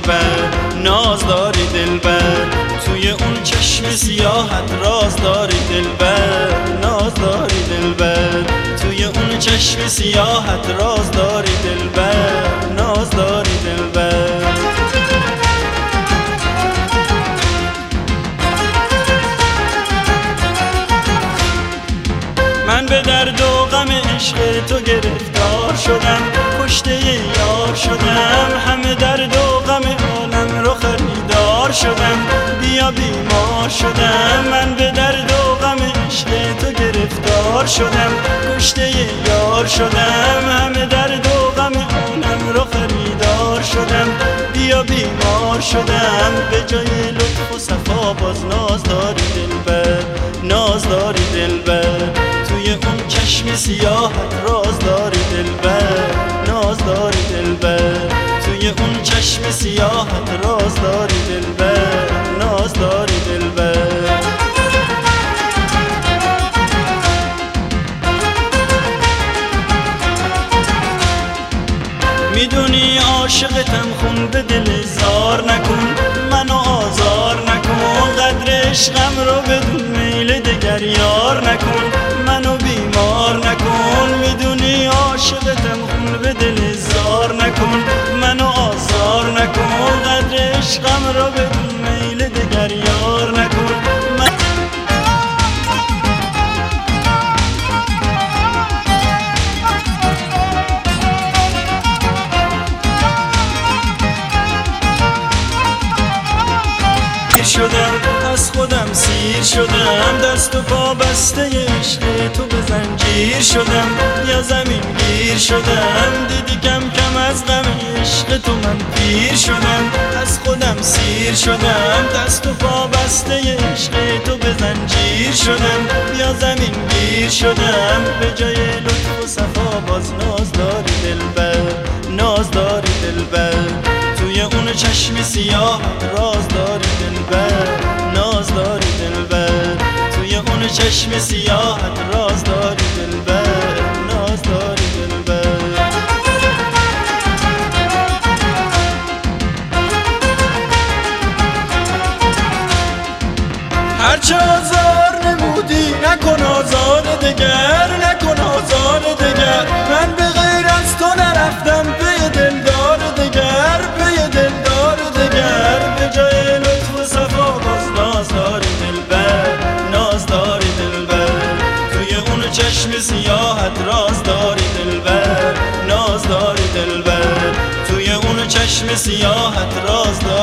دلبر، ناز داری دلبر، توی اون چشم سیاحت راز داری دلبر، ناز داری دلبر، توی اون چشم سیاحت راز داری دلبر، ناز داری دلبر. من به درد و غم عشق تو گرفتار شدم، کشته یار شدم، همه درد و غم عالم رو خریدار شدم، بیا بیمار شدم. من به درد و غم عشق تو گرفتار شدم، کشته یار شدم، همه درد و غم عالم رو خریدار شدم، بیا بیمار شدم. به جای لطف و صفا باز ناز داری دلبر، ناز داری دلبر، توی اون چشم سیاحت راز داری دلبر، ناز داری دلبر، توی اون چشم سیاحت راز داری دلبر، ناز داری دلبر. میدونی عاشقتم، خون به دل زار نکن، منو آزار نکن، قدر عشقم رو بدون میل دگر یار نکن، منو بیمار نکن. میدونی عاشقتم، خون به دل زار نکن، منو آزار نکن، قدر عشقم رو بدون میل دگر یار نکن. شدم از خودم سیر شدم، دست و پا بسته عشق تو به زنجیر شدم، یا زمین گیر شدم، دیدی کم کم از غم عشق تو من پیر شدم، از خودم سیر شدم، دست و پا بسته عشق تو به زنجیر شدم، یا زمین گیر شدم. به جای لطف و صفا باز ناز داری دلبر، ناز داری دلبر، توی اون چشم سیاحت راز داری دلبر، ناز داری دلبر، توی اون چشم سیاحت راز داری دلبر، ناز داری دلبر. هرچه آزار نمودی نکن آزار دگر، نکن آزار دگر، من به غیر از تو نرفتم پی دلدار دگر، پی دلدار دگر. به جای لطف و صفا باز ناز داری دلبر، ناز داری دلبر، توی اون چشم سیاحت راز داری دلبر، ناز داری دلبر، توی اون چشم سیاحت راز داری